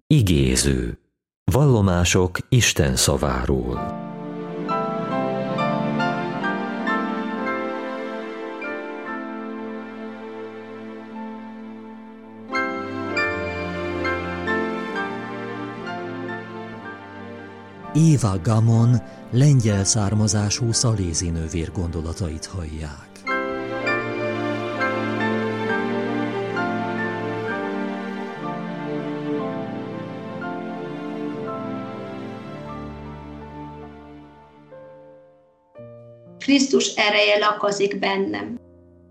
Igéző. Vallomások Isten szaváról. Eva Gamon lengyel származású szalézi nővér gondolatait hallják. Krisztus ereje lakozik bennem.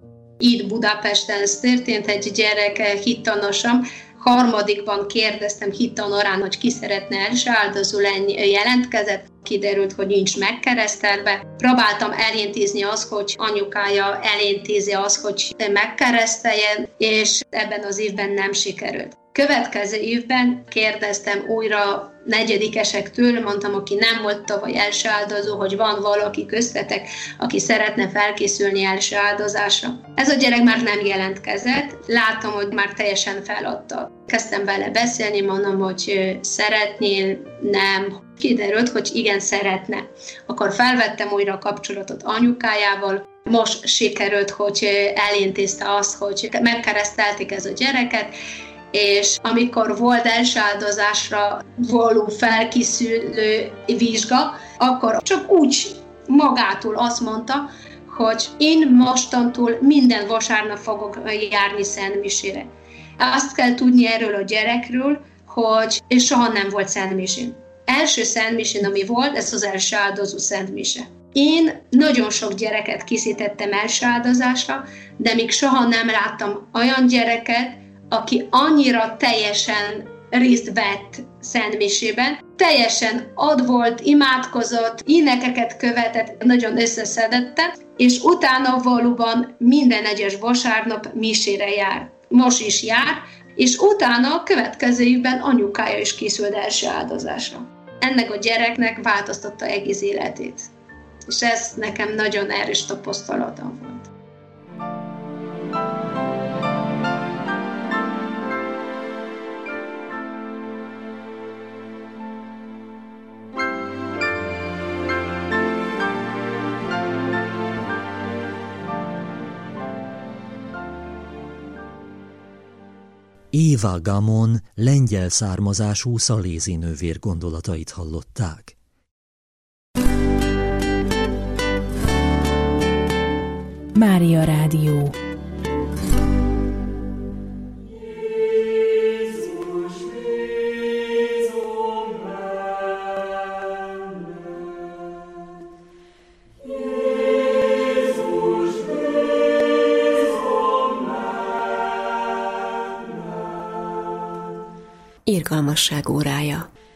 Itt Budapesten ez történt, egy gyerek hittanosom, harmadikban kérdeztem hittanorán, hogy ki szeretne első áldozó lenni, jelentkezett, kiderült, hogy nincs megkeresztelve. Próbáltam elintézni azt, hogy anyukája elintézi azt, hogy megkereszteljen, és ebben az évben nem sikerült. Következő évben kérdeztem újra negyedikesektől, mondtam, aki nem volt tavaly első áldozó, hogy van valaki köztetek, aki szeretne felkészülni első áldozásra. Ez a gyerek már nem jelentkezett, látom, hogy már teljesen feladta. Kezdtem vele beszélni, mondom, hogy szeretnél, nem. Kiderült, hogy igen, szeretne. Akkor felvettem újra a kapcsolatot anyukájával. Most sikerült, hogy elintézte azt, hogy megkeresztelték ez a gyereket, és amikor volt első áldozásra való felkészülő vizsga, akkor csak úgy magától azt mondta, hogy én mostantól minden vasárnap fogok járni szentmisére. Azt kell tudni erről a gyerekről, hogy soha nem volt szentmisén. Első szentmisén, ami volt, ez az első áldozó szentmise. Én nagyon sok gyereket készítettem első áldozásra, de még soha nem láttam olyan gyereket, aki annyira teljesen részt vett szentmisében, teljesen ott volt, imádkozott, énekeket követett, nagyon összeszedette, és utána valóban minden egyes vasárnap misére jár. Most is jár, és utána a következő évben anyukája is készült első áldozásra. Ennek a gyereknek változtatta egész életét. És ez nekem nagyon erős tapasztalatom volt. Eva Gamon lengyel származású szalézi nővér gondolatait hallották. Mária Rádió. Irgalmasság órája.